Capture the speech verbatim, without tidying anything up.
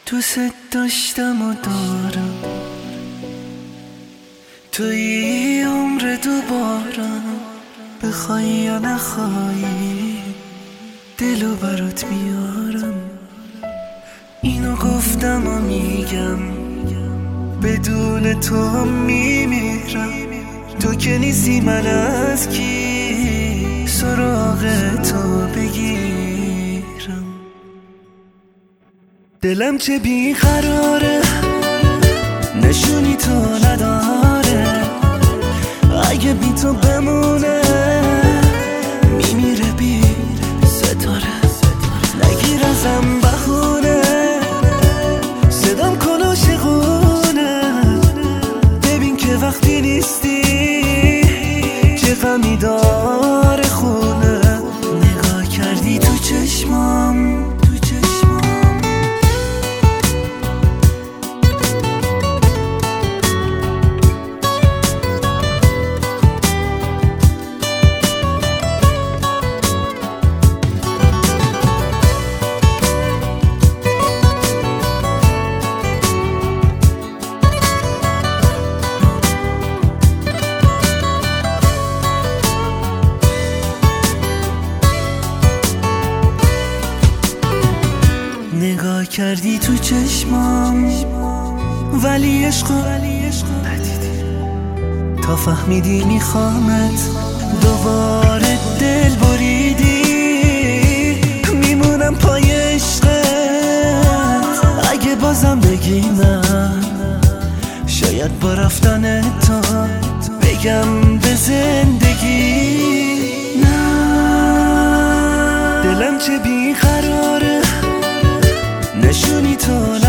دوست داشتم و دارم، توی عمر دوبارم، بخوای یا نخوای دلو برات میارم. اینو گفتم و میگم بدون تو میمیرم. تو که نیستی من از کی سراغ تو بگیرم. دلم چه بیقراره نشونی تو نداره. اگه بی تو بمونه میمیره بی ستاره. نگیر ازم بخونه صدام کن عاشقونه. ببین که وقتی نیستی چه غمی داره خونه. نگاه کردی تو چشمام نگاه کردی تو چشمام ولی عشقو ندیدی. تا فهمیدی میخوامت دوباره دل بریدی. میمونم پای عشقت اگه بازم بگی من. شاید با رفتن تو بگم به زندگی نه. دلم چه بیقراره نشونی تو